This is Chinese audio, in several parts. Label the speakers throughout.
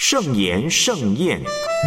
Speaker 1: 圣言盛宴。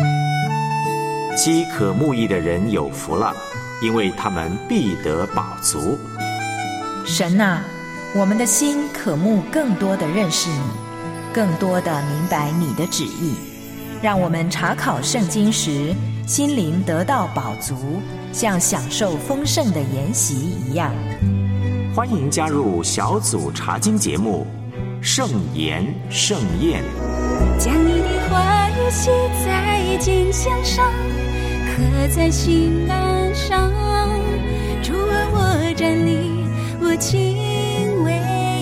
Speaker 1: 饥渴慕义的人有福了，因为他们必得饱足。
Speaker 2: 神啊，我们的心渴慕更多的认识你，更多的明白你的旨意，让我们查考圣经时心灵得到饱足，像享受丰盛的筵席一样。
Speaker 1: 欢迎加入小组查经节目圣言盛宴。
Speaker 3: 将你的话语写在经箱上，刻在心板上。主啊，我站立，我敬畏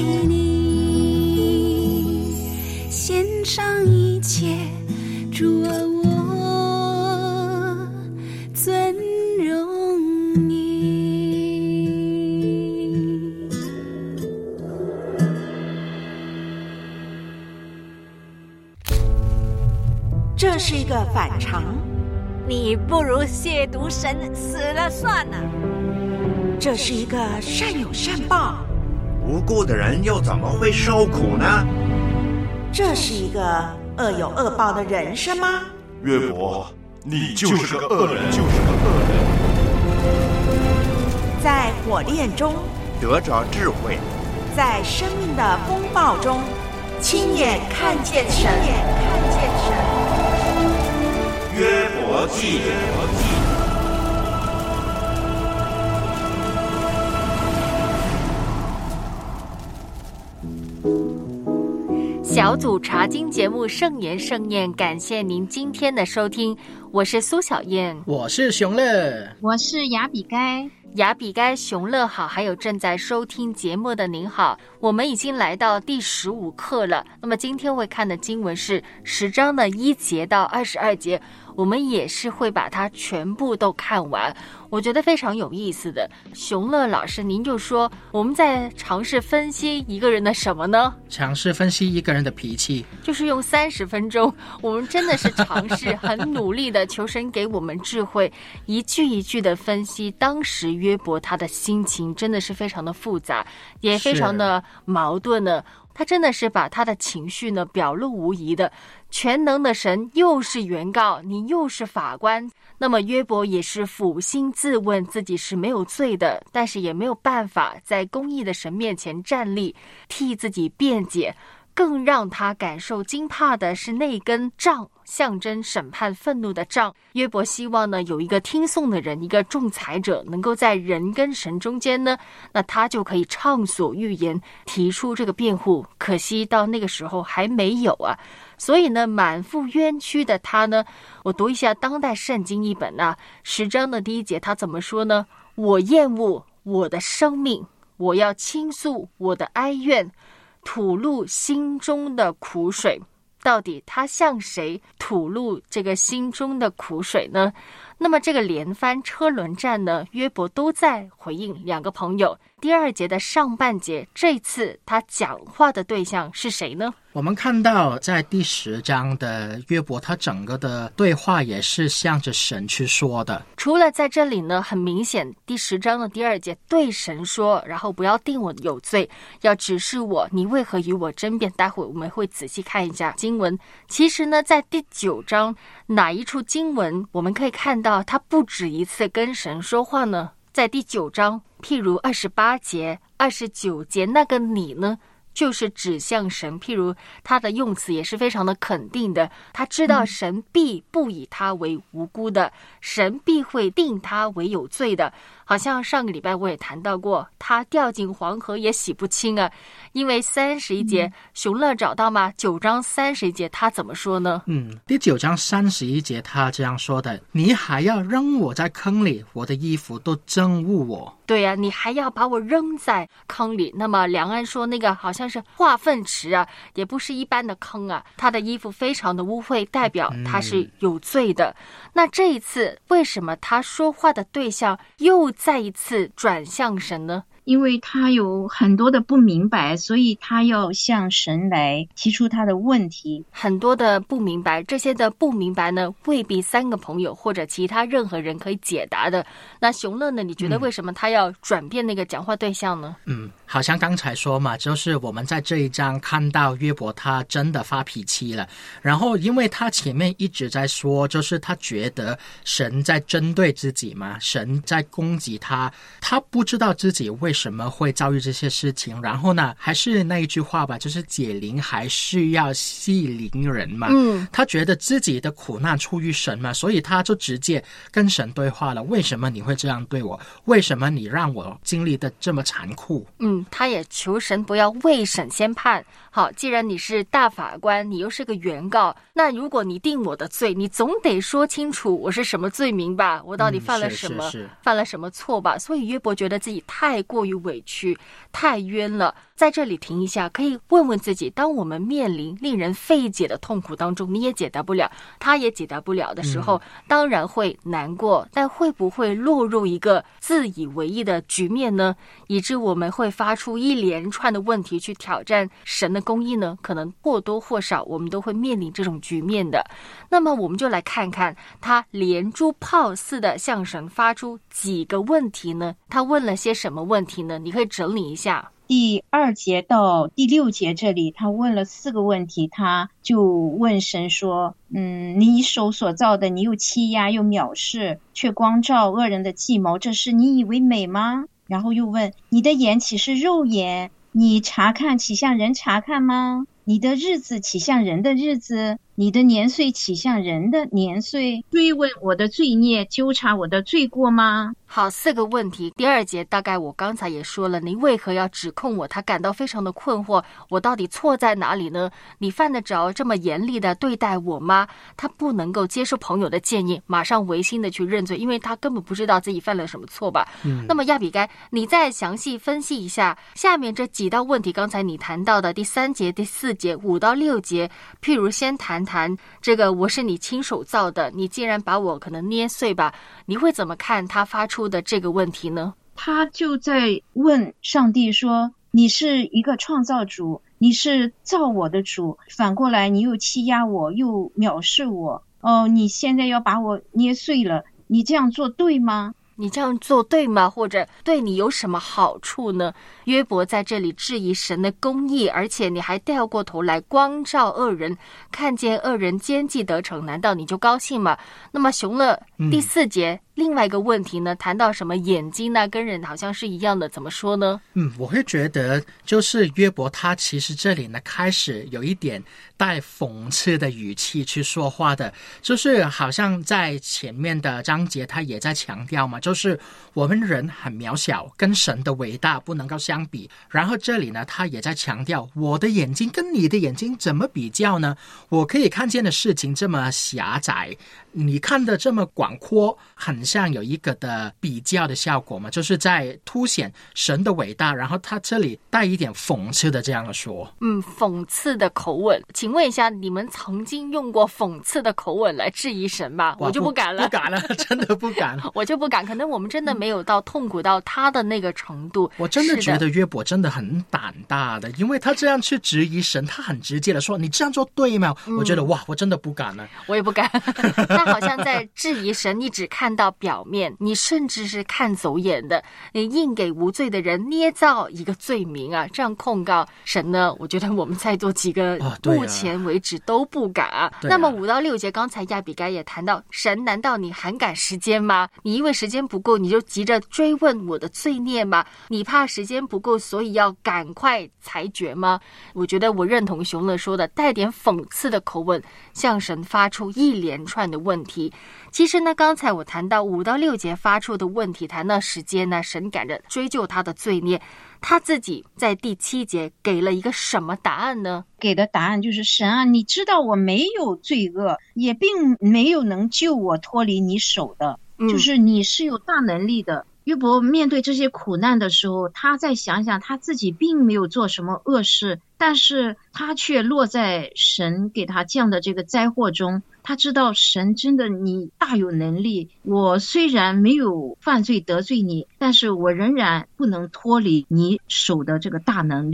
Speaker 3: 你，献上一切。主啊，我尊荣你。
Speaker 4: 这是一个反常，
Speaker 5: 你不如亵渎神，死了算了。
Speaker 4: 这是一个善有善报，
Speaker 6: 无辜的人又怎么会受苦呢？
Speaker 4: 这是一个恶有恶报的人生吗？
Speaker 7: 约伯，你就是个恶人，
Speaker 4: 在火炼中
Speaker 6: 得着智慧，
Speaker 4: 在生命的风暴中亲眼看见神。
Speaker 6: 约伯记。
Speaker 5: 小组查经节目圣言盛宴，感谢您今天的收听，我是苏小燕，
Speaker 8: 我是熊乐，
Speaker 9: 我是雅比该。
Speaker 5: 雅比该、熊乐好，还有正在收听节目的您好，我们已经来到第15课了。那么今天会看的经文是10章的1节到22节，我们也是会把它全部都看完，我觉得非常有意思的。熊乐老师，您就说我们在尝试分析一个人的什么呢？
Speaker 8: 尝试分析一个人的脾气，
Speaker 5: 就是用30分钟，我们真的是尝试很努力的求神给我们智慧，一句一句的分析当时约伯他的心情，真的是非常的复杂，也非常的矛盾的。他真的是把他的情绪呢表露无遗的。全能的神又是原告，你又是法官，那么约伯也是俯心自问自己是没有罪的，但是也没有办法在公义的神面前站立，替自己辩解。更让他感受惊怕的是那根杖，象征审判愤怒的杖。约伯希望呢有一个听讼的人，一个仲裁者，能够在人跟神中间呢，那他就可以畅所欲言，提出这个辩护。可惜到那个时候还没有啊。所以呢，满腹冤屈的他呢，我读一下当代圣经译本啊，10章的1节他怎么说呢？我厌恶我的生命，我要倾诉我的哀怨，吐露心中的苦水。到底他向谁吐露这个心中的苦水呢？那么这个连番车轮战呢，约伯都在回应2个朋友。第2节的上半节，这次他讲话的对象是谁呢？
Speaker 8: 我们看到在第10章的约伯，他整个的对话也是向着神去说的。
Speaker 5: 除了在这里呢，很明显第10章的第2节对神说，然后不要定我有罪，要指示我你为何与我争辩。待会我们会仔细看一下经文。其实呢，在第9章哪一处经文我们可以看到他不止一次跟神说话呢？在第9章，譬如28节、29节，那个你呢，就是指向神。譬如他的用词也是非常的肯定的，他知道神必不以他为无辜的，神必会定他为有罪的。好像上个礼拜我也谈到过，他掉进黄河也洗不清啊。因为31节熊乐找到吗？9章31节他怎么说呢？
Speaker 8: 第9章31节他这样说的：你还要扔我在坑里，我的衣服都憎恶我。
Speaker 5: 对啊，你还要把我扔在坑里。那么梁安说那个好像是化粪池啊，也不是一般的坑啊，他的衣服非常的污秽，代表他是有罪的。那这一次为什么他说话的对象又再一次转向神呢？
Speaker 9: 因为他有很多的不明白，所以他要向神来提出他的问题。
Speaker 5: 很多的不明白，这些的不明白呢，未必3个朋友或者其他任何人可以解答的。那熊乐呢，你觉得为什么他要转变那个讲话对象呢？
Speaker 8: 好像刚才说嘛，就是我们在这一章看到约伯他真的发脾气了，然后因为他前面一直在说，就是他觉得神在针对自己嘛，神在攻击他，他不知道自己为什么会遭遇这些事情，然后呢还是那一句话吧，就是解铃还是要系铃人嘛，他觉得自己的苦难出于神嘛，所以他就直接跟神对话了，为什么你会这样对我，为什么你让我经历的这么残酷。
Speaker 5: 他也求神不要未审先判。好，既然你是大法官，你又是个原告，那如果你定我的罪，你总得说清楚我是什么罪名吧，我到底犯了什么，犯了什么错吧。所以约伯觉得自己太过于委屈，太冤了。在这里停一下，可以问问自己，当我们面临令人费解的痛苦当中，你也解答不了，他也解答不了的时候，当然会难过，但会不会落入一个自以为意的局面呢？以致我们会发出一连串的问题去挑战神的公义呢？可能或多或少我们都会面临这种局面的。那么我们就来看看他连珠炮似的向神发出几个问题呢？他问了些什么问题呢？你可以整理一下。
Speaker 9: 第2节到第6节这里，他问了4个问题，他就问神说，你手所造的，你又欺压又藐视，却光照恶人的计谋，这是你以为美吗？然后又问，你的眼岂是肉眼？你查看岂像人查看吗？你的日子岂像人的日子？你的年岁岂像人的年岁？追问我的罪孽，纠察我的罪过吗？
Speaker 5: 好，4个问题。第2节大概我刚才也说了，你为何要指控我？他感到非常的困惑，我到底错在哪里呢？你犯得着这么严厉的对待我吗？他不能够接受朋友的建议，马上违心的去认罪，因为他根本不知道自己犯了什么错吧。那么亚比该，你再详细分析一下下面这几道问题，刚才你谈到的第3节、第4节、5到6节，譬如先谈这个我是你亲手造的，你既然把我可能捏碎吧，你会怎么看他发出的这个问题呢？
Speaker 9: 他就在问上帝说，你是一个创造主，你是造我的主，反过来你又欺压我，又藐视我，你现在要把我捏碎了，你这样做对吗？
Speaker 5: 你这样做对吗？或者对你有什么好处呢？约伯在这里质疑神的公义，而且你还掉过头来光照恶人，看见恶人奸计得逞，难道你就高兴吗？那么熊了第4节另外一个问题呢，谈到什么眼睛呢，跟人好像是一样的，怎么说呢？
Speaker 8: 我会觉得就是约伯他其实这里呢开始有一点带讽刺的语气去说话的，就是好像在前面的章节他也在强调嘛，就是我们人很渺小，跟神的伟大不能够相比，然后这里呢他也在强调我的眼睛跟你的眼睛怎么比较呢？我可以看见的事情这么狭窄，你看的这么广阔，很像有一个的比较的效果嘛，就是在凸显神的伟大，然后他这里带一点讽刺的这样的说。
Speaker 5: 讽刺的口吻，请问一下，你们曾经用过讽刺的口吻来质疑神吗？我就不敢了，
Speaker 8: 不敢了，真的不敢
Speaker 5: 我就不敢，可能我们真的没有到痛苦到他的那个程度。
Speaker 8: 我真的觉得约伯真的很胆大的，因为他这样去质疑神，他很直接的说你这样做对吗？我觉得哇，我真的不敢了。
Speaker 5: 我也不敢他好像在质疑神，你只看到表面，你甚至是看走眼的，你硬给无罪的人捏造一个罪名啊，这样控告神呢，我觉得我们在座几个目前为止都不敢那么5到6节，刚才亚比该也谈到，神难道你还赶时间吗？你因为时间不够，你就急着追问我的罪孽吗？你怕时间不够，所以要赶快裁决吗？我觉得我认同熊乐说的，带点讽刺的口吻向神发出一连串的问题。其实呢，刚才我谈到5到6节发出的问题，谈到时间呢，神赶着追究他的罪孽，他自己在第7节给了一个什么答案呢？
Speaker 9: 给的答案就是神啊，你知道我没有罪恶，也并没有能救我脱离你手的，就是你是有大能力的。约伯面对这些苦难的时候，他再想想他自己并没有做什么恶事，但是他却落在神给他降的这个灾祸中。他知道神真的你大有能力，我虽然没有犯罪得罪你，但是我仍然不能脱离你手的这个大能力。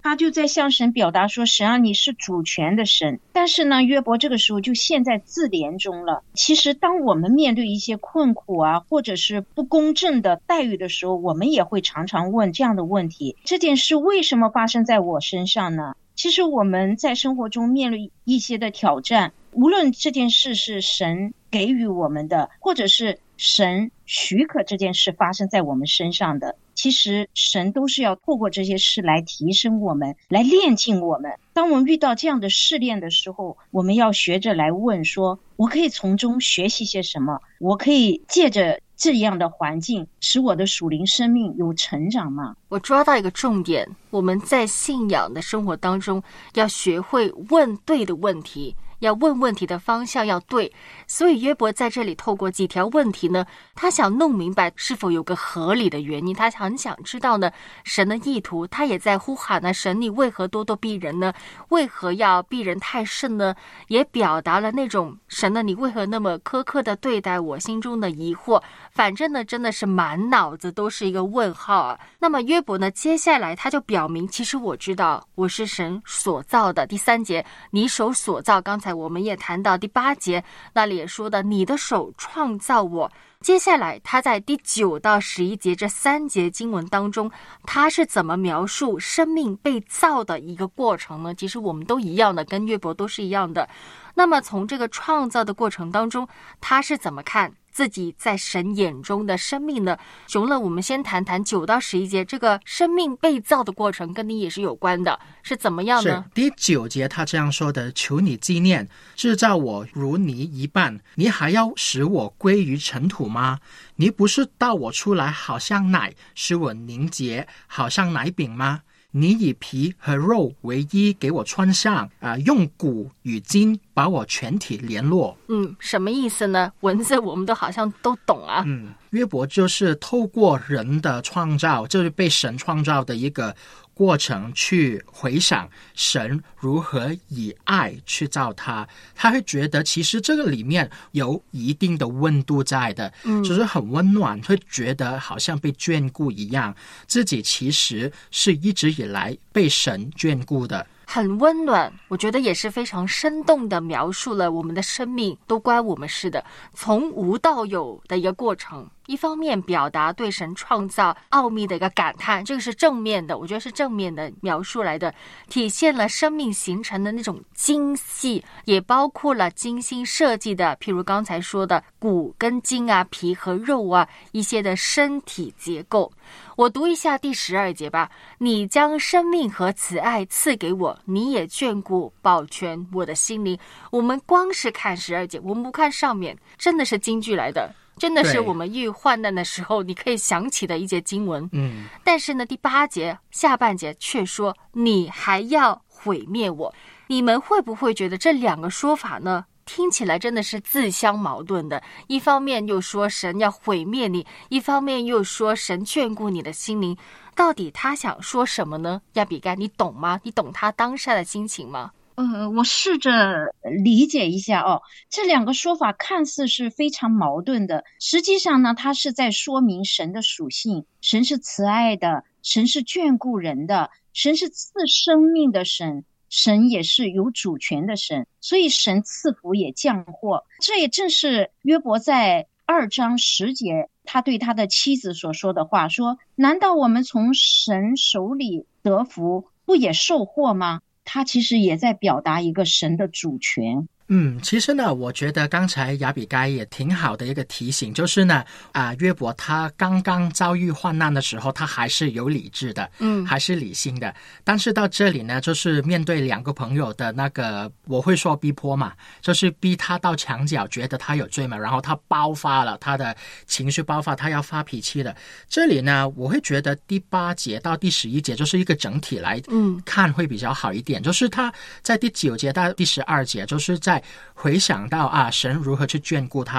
Speaker 9: 他就在向神表达说，神啊，你是主权的神。但是呢，约伯这个时候就陷在自怜中了。其实当我们面对一些困苦啊，或者是不公正的待遇的时候，我们也会常常问这样的问题，这件事为什么发生在我身上呢？其实我们在生活中面对一些的挑战，无论这件事是神给予我们的，或者是神许可这件事发生在我们身上的，其实神都是要透过这些事来提升我们，来炼净我们。当我们遇到这样的试炼的时候，我们要学着来问说，我可以从中学习些什么？我可以借着这样的环境使我的属灵生命有成长吗？
Speaker 5: 我抓到一个重点，我们在信仰的生活当中要学会问对的问题，要问问题的方向要对。所以约伯在这里透过几条问题呢，他想弄明白是否有个合理的原因，他很想知道呢神的意图。他也在呼喊呢，神你为何咄咄逼人呢？为何要逼人太甚呢？也表达了那种神呢，你为何那么苛刻的对待我心中的疑惑。反正呢真的是满脑子都是一个问号啊。那么约伯呢，接下来他就表明，其实我知道我是神所造的。第3节，你手所造，刚才我们也谈到第8节那里也说的，你的手创造我。接下来他在第9到11节这3节经文当中，他是怎么描述生命被造的一个过程呢？其实我们都一样的，跟约伯都是一样的。那么从这个创造的过程当中，他是怎么看自己在神眼中的生命呢？熊乐，我们先谈谈9到11节这个生命被造的过程，跟你也是有关的，是怎么样呢？
Speaker 8: 是第9节他这样说的，求你纪念，制造我如泥一般，你还要使我归于尘土吗？你不是倒我出来好像奶，使我凝结好像奶饼吗？你以皮和肉为衣给我穿上，用骨与筋把我全体联络。
Speaker 5: 什么意思呢？文字我们都好像都懂啊。
Speaker 8: 约伯就是透过人的创造，就是被神创造的一个过程，去回想神如何以爱去造他。他会觉得其实这个里面有一定的温度在的，就是很温暖，会觉得好像被眷顾一样，自己其实是一直以来被神眷顾的。
Speaker 5: 很温暖，我觉得也是非常生动的描述了我们的生命都关我们事的，从无到有的一个过程。一方面表达对神创造奥秘的一个感叹，这个是正面的，我觉得是正面的描述来的，体现了生命形成的那种精细，也包括了精心设计的，譬如刚才说的骨跟筋啊，皮和肉啊，一些的身体结构。我读一下第12节吧。你将生命和慈爱赐给我，你也眷顾保全我的心灵。我们光是看12节，我们不看上面，真的是金句来的，真的是我们遇患难的时候你可以想起的一节经文。但是呢，第8节下半节却说你还要毁灭我。你们会不会觉得这2个说法呢，听起来真的是自相矛盾的？一方面又说神要毁灭你，一方面又说神眷顾你的心灵，到底他想说什么呢？亚比该，你懂吗？你懂他当下的心情吗？
Speaker 9: 我试着理解一下哦，这2个说法看似是非常矛盾的，实际上呢，它是在说明神的属性。神是慈爱的，神是眷顾人的，神是赐生命的神，神也是有主权的神，所以神赐福也降祸。这也正是约伯在2章10节他对他的妻子所说的话，说难道我们从神手里得福，不也受祸吗？他其实也在表达一个神的主权。
Speaker 8: 其实呢，我觉得刚才亚比该也挺好的一个提醒，就是呢，约伯他刚刚遭遇患难的时候，他还是有理智的，还是理性的。但是到这里呢，就是面对2个朋友的那个，我会说逼迫嘛，就是逼他到墙角，觉得他有罪嘛，然后他爆发了，他的情绪爆发，他要发脾气了。这里呢，我会觉得第8节到第11节就是一个整体来看会比较好一点，就是他在第9节到第12节，就是在回想到神如何去眷顾他，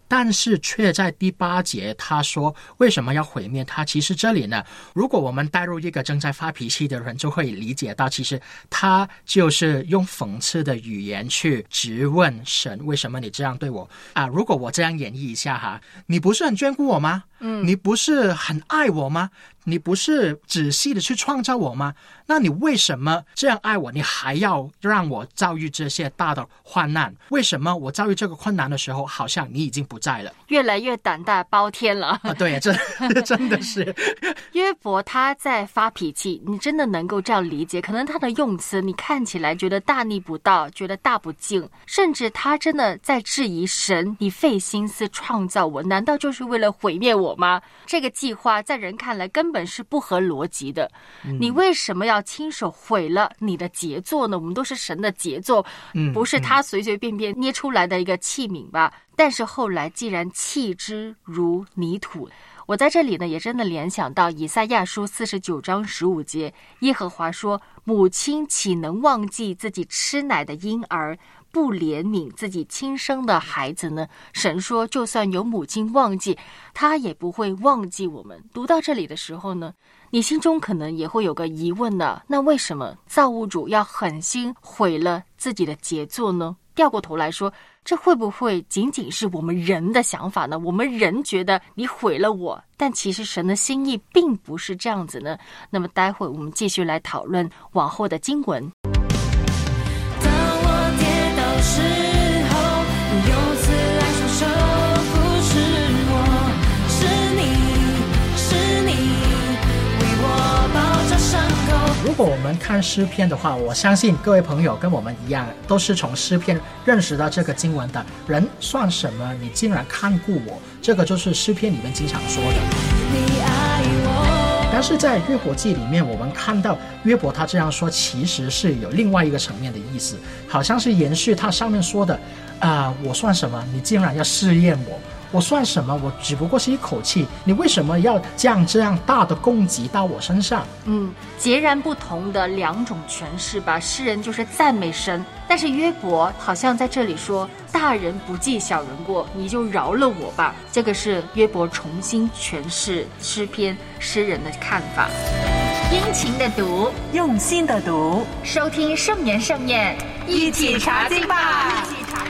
Speaker 8: 但是却在第8节他说为什么要毁灭他。其实这里呢，如果我们带入一个正在发脾气的人，就会理解到其实他就是用讽刺的语言去质问神，为什么你这样对我啊？如果我这样演绎一下哈，你不是很眷顾我吗？你不是很爱我吗？你不是仔细的去创造我吗？那你为什么这样爱我，你还要让我遭遇这些大的患难？为什么我遭遇这个困难的时候，好像你已经不在了？
Speaker 5: 越来越胆大包天了
Speaker 8: 啊！对，这真的是
Speaker 5: 约伯他在发脾气，你真的能够这样理解？可能他的用词你看起来觉得大逆不道，觉得大不敬，甚至他真的在质疑神，你费心思创造我，难道就是为了毁灭我吗？这个计划在人看来根本是不合逻辑的。你为什么要亲手毁了你的杰作呢？我们都是神的杰作，不是他随随便便捏出来的一个器皿吧。但是后来既然弃之如泥土，我在这里呢也真的联想到以赛亚书49章15节，耶和华说，母亲岂能忘记自己吃奶的婴儿，不怜悯自己亲生的孩子呢？神说就算有母亲忘记，他也不会忘记我们。读到这里的时候呢，你心中可能也会有个疑问呢，那为什么造物主要狠心毁了自己的杰作呢？掉过头来说，这会不会仅仅是我们人的想法呢？我们人觉得你毁了我，但其实神的心意并不是这样子呢。那么待会我们继续来讨论往后的经文。
Speaker 3: 当我跌倒时候，用慈爱双手扶持我，是你为我包扎伤口。
Speaker 8: 如果我们看诗篇的话，我相信各位朋友跟我们一样，都是从诗篇认识到这个经文的。人算什么？你竟然看顾我，这个就是诗篇里面经常说的。
Speaker 3: 你爱我，
Speaker 8: 但是在约伯记里面，我们看到约伯他这样说，其实是有另外一个层面的意思，好像是延续他上面说的我算什么？你竟然要试验我。我算什么？我只不过是一口气，你为什么要将这样大的攻击到我身上？
Speaker 5: 截然不同的两种诠释吧。诗人就是赞美神，但是约伯好像在这里说，大人不计小人过，你就饶了我吧。这个是约伯重新诠释诗篇诗人的看法。殷勤的读，
Speaker 2: 用心的读，
Speaker 5: 收听圣言盛宴，
Speaker 2: 一起查经吧。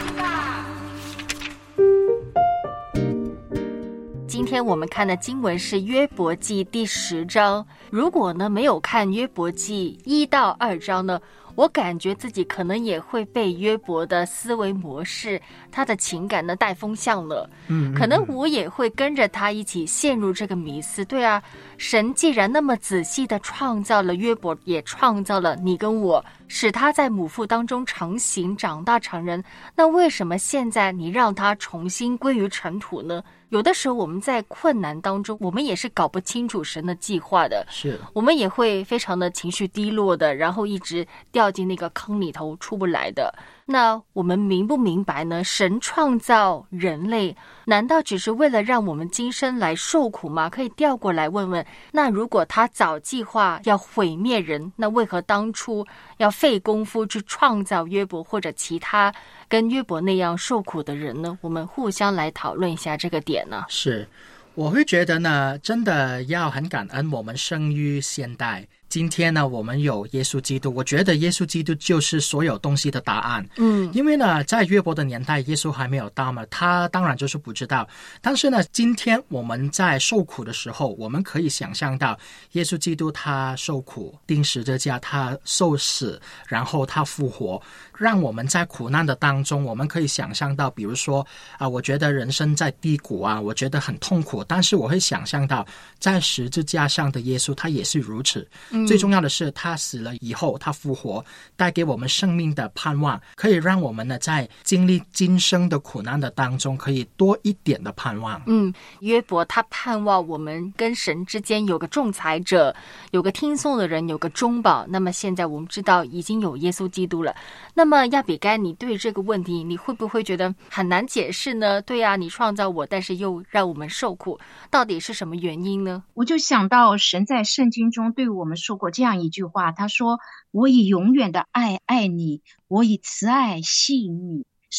Speaker 5: 今天我们看的经文是约伯记第10章。如果呢没有看约伯记1到2章呢，我感觉自己可能也会被约伯的思维模式，他的情感呢带风向了。可能我也会跟着他一起陷入这个迷思。对啊，神既然那么仔细的创造了约伯，也创造了你跟我，使他在母腹当中成形长大成人，那为什么现在你让他重新归于尘土呢？有的时候我们在困难当中，我们也是搞不清楚神的计划的，
Speaker 8: 是
Speaker 5: 我们也会非常的情绪低落的，然后一直掉进那个坑里头出不来的。那我们明不明白呢？神创造人类，难道只是为了让我们今生来受苦吗？可以调过来问问，那如果他早计划要毁灭人，那为何当初要费功夫去创造约伯或者其他跟约伯那样受苦的人呢？我们互相来讨论一下这个点呢。
Speaker 8: 是，我会觉得呢，真的要很感恩我们生于现代。今天呢，我们有耶稣基督，我觉得耶稣基督就是所有东西的答案。因为呢，在约伯的年代，耶稣还没有到嘛，他当然就是不知道。但是呢，今天我们在受苦的时候，我们可以想象到耶稣基督他受苦，钉十字架，他受死，然后他复活，让我们在苦难的当中，我们可以想象到，比如说我觉得人生在低谷我觉得很痛苦，但是我会想象到在十字架上的耶稣，他也是如此。最重要的是他死了以后他复活，带给我们生命的盼望，可以让我们呢在经历今生的苦难的当中可以多一点的盼望。
Speaker 5: 约伯他盼望我们跟神之间有个仲裁者，有个听讼的人，有个中保。那么现在我们知道已经有耶稣基督了。那么亚比该，你对这个问题你会不会觉得很难解释呢？对啊，你创造我，但是又让我们受苦，到底是什么原因呢？
Speaker 9: 我就想到神在圣经中对我们说过这样一句话，他说，我以永远的爱爱你，我以慈爱吸引你，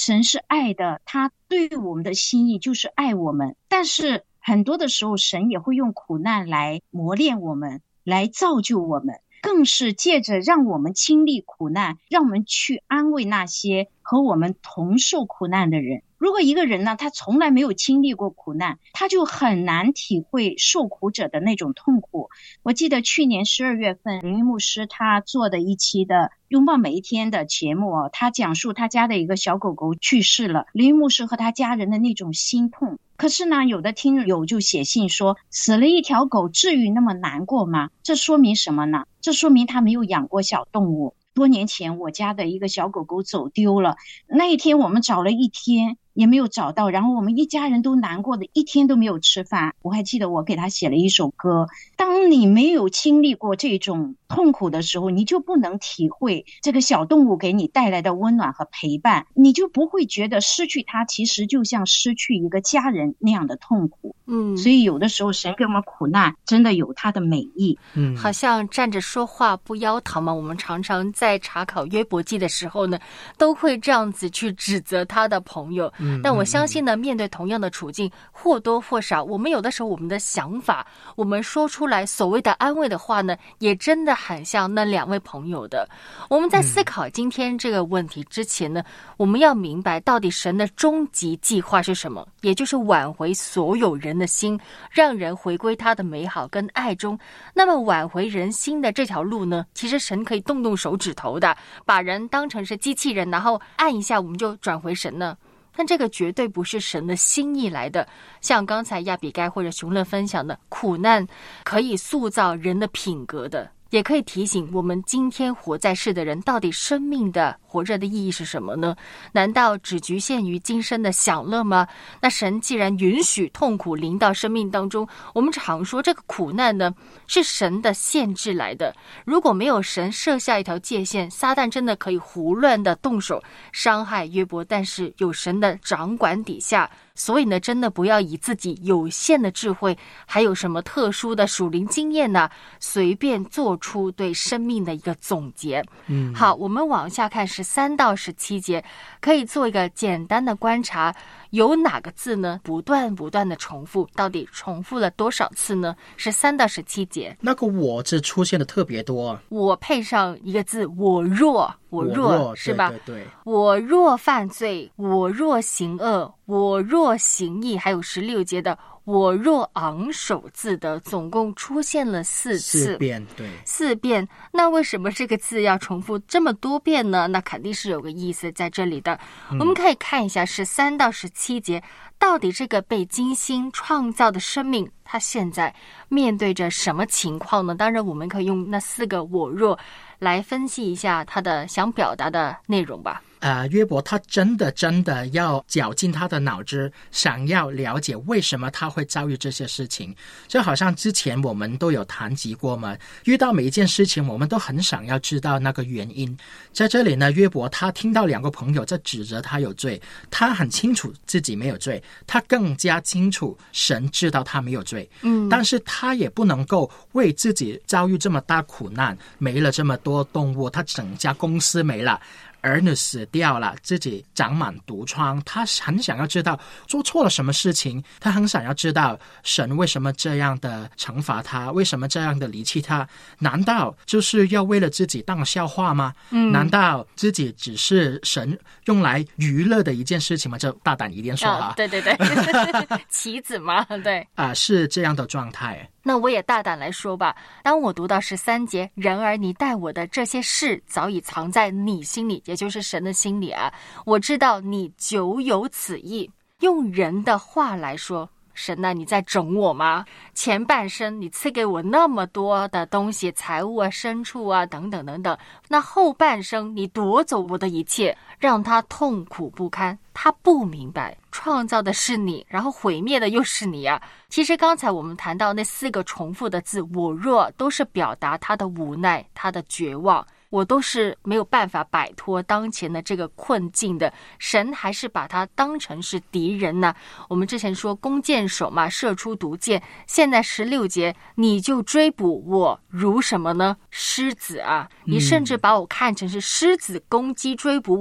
Speaker 9: 神是爱的，他对我们的心意就是爱我们，但是很多的时候神也会用苦难来磨练我们，来造就我们，更是借着让我们经历苦难，让我们去安慰那些和我们同受苦难的人。如果一个人呢，他从来没有经历过苦难，他就很难体会受苦者的那种痛苦。我记得去年12月份林牧师他做的一期的拥抱每一天的节目他讲述他家的一个小狗狗去世了，林牧师和他家人的那种心痛。可是呢，有的听友就写信说，死了一条狗至于那么难过吗？这说明什么呢？这说明他没有养过小动物。多年前我家的一个小狗狗走丢了，那一天我们找了一天也没有找到，然后我们一家人都难过的一天都没有吃饭。我还记得我给他写了一首歌。当你没有经历过这种痛苦的时候，你就不能体会这个小动物给你带来的温暖和陪伴，你就不会觉得失去它其实就像失去一个家人那样的痛苦。所以有的时候神给我们苦难真的有它的美意。
Speaker 5: 好像站着说话不腰疼嘛，我们常常在查考约伯记的时候呢，都会这样子去指责他的朋友。但我相信呢，面对同样的处境，或多或少我们有的时候我们的想法，我们说出来所谓的安慰的话呢，也真的很像那2位朋友的。我们在思考今天这个问题之前呢，我们要明白到底神的终极计划是什么，也就是挽回所有人的心，让人回归他的美好跟爱中。那么挽回人心的这条路呢，其实神可以动动手指头的，把人当成是机器人，然后按一下我们就转回神呢。但这个绝对不是神的心意来的。像刚才亚比该或者熊乐分享的，苦难可以塑造人的品格的，也可以提醒我们今天活在世的人，到底生命的活着的意义是什么呢？难道只局限于今生的享乐吗？那神既然允许痛苦临到生命当中，我们常说这个苦难呢，是神的限制来的。如果没有神设下一条界限，撒旦真的可以胡乱的动手伤害约伯，但是有神的掌管底下，所以呢，真的不要以自己有限的智慧，还有什么特殊的属灵经验呢，随便做出对生命的一个总结。好，我们往下看13到17节，可以做一个简单的观察，有哪个字呢不断的重复，到底重复了多少次呢？13到17节，
Speaker 8: 那个我字出现的特别多，
Speaker 5: 我配上一个字我若是吧？
Speaker 8: 对，
Speaker 5: 我若犯罪，我若行恶，我若行义，还有16节的我若昂首自得，总共出现了4次，4遍。那为什么这个字要重复这么多遍呢？那肯定是有个意思在这里的。我们可以看一下13到17节，到底这个被精心创造的生命，它现在面对着什么情况呢？当然我们可以用那4个我若来分析一下他的想表达的内容吧。
Speaker 8: 约伯他真的要绞尽他的脑汁，想要了解为什么他会遭遇这些事情。就好像之前我们都有谈及过嘛，遇到每一件事情我们都很想要知道那个原因。在这里呢，约伯他听到2个朋友在指责他有罪，他很清楚自己没有罪，他更加清楚神知道他没有罪。但是他也不能够为自己遭遇这么大苦难，没了这么多动物，他整家公司没了，儿女死掉了，自己长满毒疮，他很想要知道做错了什么事情，他很想要知道神为什么这样的惩罚他，为什么这样的离弃他，难道就是要为了自己当笑话吗？难道自己只是神用来娱乐的一件事情吗？这大胆一点说
Speaker 5: 对棋子嘛，对
Speaker 8: 是这样的状态。
Speaker 5: 那我也大胆来说吧，当我读到13节，然而你待我的这些事早已藏在你心里，也就是神的心里啊，我知道你久有此意。用人的话来说，神啊，你在整我吗？前半生你赐给我那么多的东西，财物啊，牲畜啊，等等等等，那后半生你夺走我的一切，让他痛苦不堪。他不明白创造的是你，然后毁灭的又是你啊。其实刚才我们谈到那4个重复的字我若，都是表达他的无奈，他的绝望，我都是没有办法摆脱当前的这个困境的，神还是把他当成是敌人呢。我们之前说弓箭手嘛，射出毒箭，现在16节你就追捕我如什么呢？狮子啊，你甚至把我看成是狮子攻击追捕我，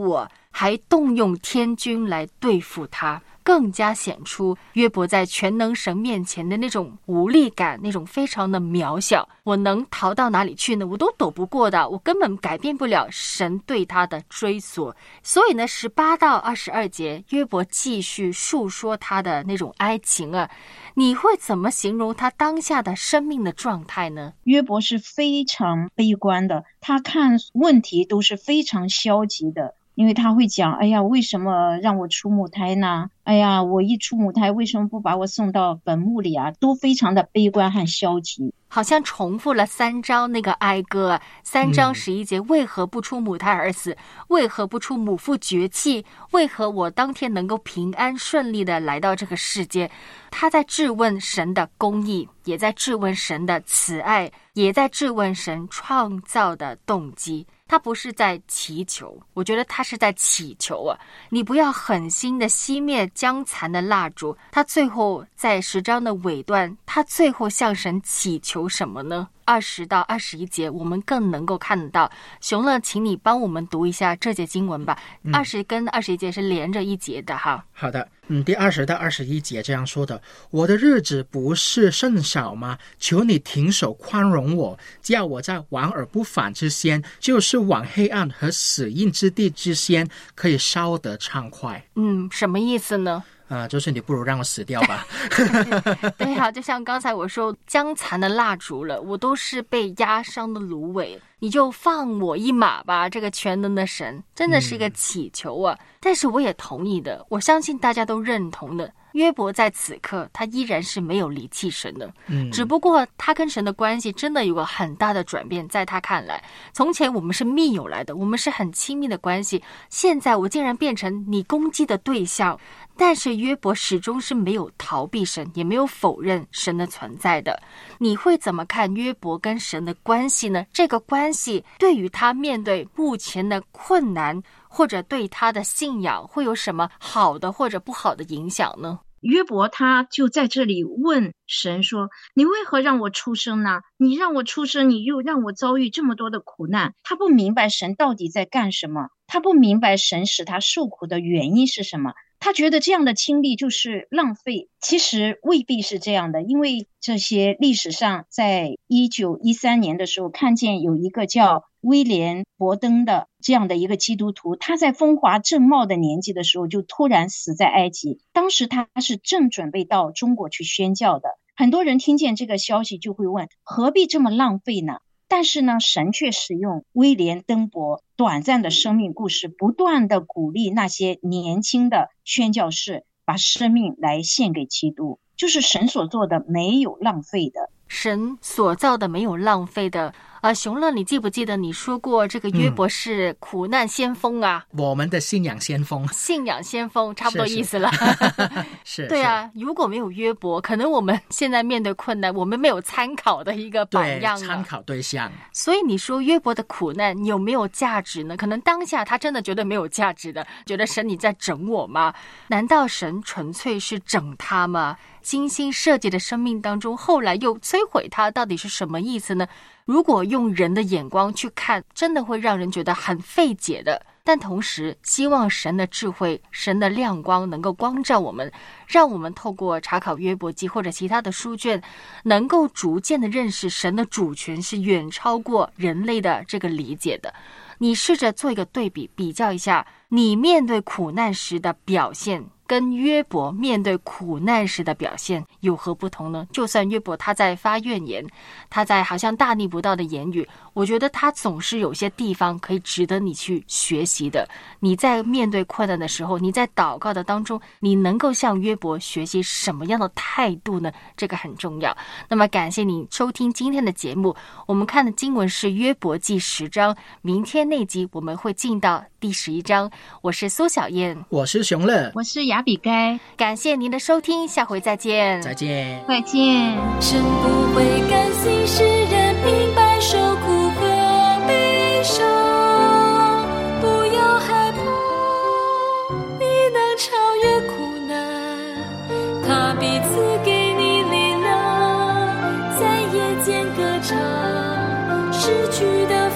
Speaker 5: 还动用天军来对付他，更加显出约伯在全能神面前的那种无力感，那种非常的渺小。我能逃到哪里去呢？我都躲不过的，我根本改变不了神对他的追索。所以呢，18到22节，约伯继续述说他的那种哀情啊。你会怎么形容他当下的生命的状态呢？
Speaker 9: 约伯是非常悲观的，他看问题都是非常消极的。因为他会讲，哎呀，为什么让我出母胎呢？哎呀，我一出母胎，为什么不把我送到坟墓里啊？都非常的悲观和消极。
Speaker 5: 好像重复了3章那个哀歌，3章11节，为何不出母胎而死？为何不出母腹绝气？为何我当天能够平安顺利的来到这个世界？他在质问神的公义，也在质问神的慈爱，也在质问神创造的动机。他不是在祈求，我觉得他是在祈求啊！你不要狠心的熄灭将残的蜡烛。他最后在10章的尾段，他最后向神祈求什么呢？20到21节我们更能够看得到。熊乐，请你帮我们读一下这节经文吧。20跟21节是连着一节的哈。
Speaker 8: 好的，第20到21节这样说的：我的日子不是甚少吗？求你停手宽容我，叫我在往而不返之先，就是往黑暗和死荫之地之先，可以烧得畅快。
Speaker 5: 什么意思呢？
Speaker 8: 就是你不如让我死掉吧。
Speaker 5: 对啊，就像刚才我说，将残的蜡烛了，我都是被压伤的芦苇，你就放我一马吧。这个全能的神真的是一个祈求啊。但是我也同意的，我相信大家都认同的，约伯在此刻他依然是没有离弃神的，只不过他跟神的关系真的有个很大的转变。在他看来，从前我们是密友来的，我们是很亲密的关系，现在我竟然变成你攻击的对象。但是约伯始终是没有逃避神，也没有否认神的存在的。你会怎么看约伯跟神的关系呢？这个关系对于他面对目前的困难，或者对他的信仰会有什么好的或者不好的影响呢？
Speaker 9: 约伯他就在这里问神说，你为何让我出生呢？你让我出生，你又让我遭遇这么多的苦难。他不明白神到底在干什么，他不明白神使他受苦的原因是什么。他觉得这样的经历就是浪费，其实未必是这样的。因为这些历史上在1913年的时候，看见有一个叫威廉·伯登的这样的一个基督徒，他在风华正茂的年纪的时候就突然死在埃及。当时他是正准备到中国去宣教的。很多人听见这个消息就会问，何必这么浪费呢？但是呢，神却使用威廉·登伯短暂的生命故事，不断的鼓励那些年轻的宣教士把生命来献给基督。就是神所做的没有浪费的，
Speaker 5: 神所造的没有浪费的。熊乐，你记不记得你说过这个约伯是苦难先锋啊？
Speaker 8: 我们的信仰先锋，
Speaker 5: 信仰先锋差不多意思了。
Speaker 8: 是
Speaker 5: 对啊，如果没有约伯，可能我们现在面对困难，我们没有参考的一个榜样，
Speaker 8: 参考对象。
Speaker 5: 所以你说约伯的苦难有没有价值呢？可能当下他真的觉得没有价值的，觉得神你在整我吗？难道神纯粹是整他吗？精心设计的生命当中，后来又摧毁他，到底是什么意思呢？如果用人的眼光去看，真的会让人觉得很费解的。但同时希望神的智慧，神的亮光能够光照我们，让我们透过查考约伯记或者其他的书卷，能够逐渐的认识神的主权是远超过人类的这个理解的。你试着做一个对比，比较一下你面对苦难时的表现跟约伯面对苦难时的表现有何不同呢？就算约伯他在发怨言，他在好像大逆不道的言语，我觉得他总是有些地方可以值得你去学习的。你在面对困难的时候，你在祷告的当中，你能够向约伯学习什么样的态度呢？这个很重要。那么感谢你收听今天的节目，我们看的经文是约伯记10章，明天那集我们会进到第11章。我是苏小燕，
Speaker 8: 我是熊乐，
Speaker 9: 我是雅比该。
Speaker 5: 感谢您的收听，下回再见。
Speaker 8: 再见，
Speaker 9: 再见。
Speaker 3: 神不会甘心使人明白受苦和悲伤，不要害怕，你能超越苦难，他必赐给你力量，在夜间歌唱，失去的